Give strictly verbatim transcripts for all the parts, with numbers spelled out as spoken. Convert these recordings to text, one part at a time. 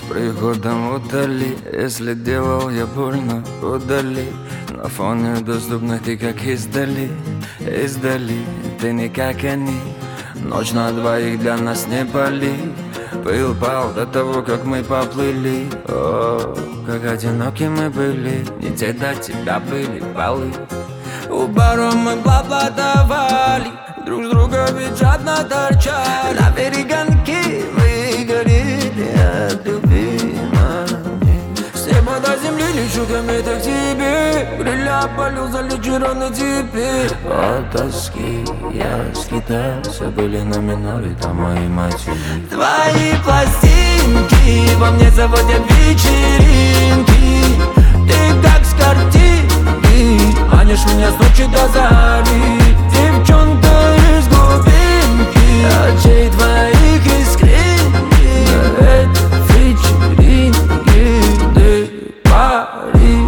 приходом удали. Если делал я больно, удали. На фоне доступных ты как издали, издали. Ты не как они, ночь на двоих для нас не пали. Пыл пал до того, как мы поплыли. О, как одиноки мы были, не те до тебя были баллы. У баров мы поплатовали, друг с друга ведь жадно торчали. На перегонки мы горели от любви. С неба до земли лечу кометы к тебе. Гриля полю залечу раны теперь. От тоски я скитался, были на миноре там мои матери. Твои пластинки во мне заводят вечеринки. Ты как с картинки манишь меня с ночи до зари. Девчонка из глубинки очей твоих искренних. На этой вечеринке ты пари.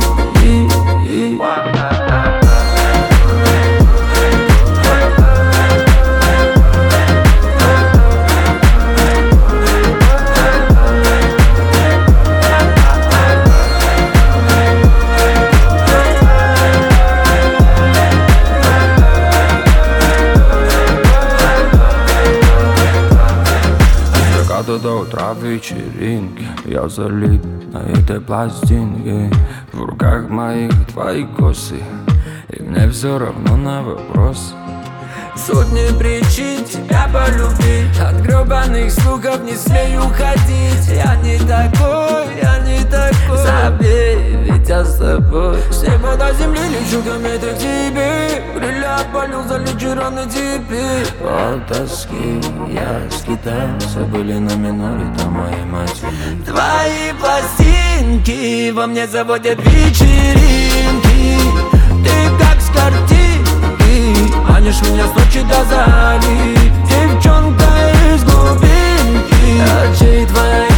До утра вечеринки я залип на этой пластинке. В руках моих твои косы, и мне все равно на вопрос. Сотни причин тебя полюбить, от гребаных слухов не смею ходить. Я не такой, я не такой. Забей, ведь я с тобой. С неба до земли лечу кометы к тебе. Гриля полю залечу раны теперь. От тоски я скитался, были на миноре там мои матери. Твои пластинки во мне заводят вечеринки. Ты как с картинки манишь меня с ночи до зари. Девчонка из глубинки очей твоих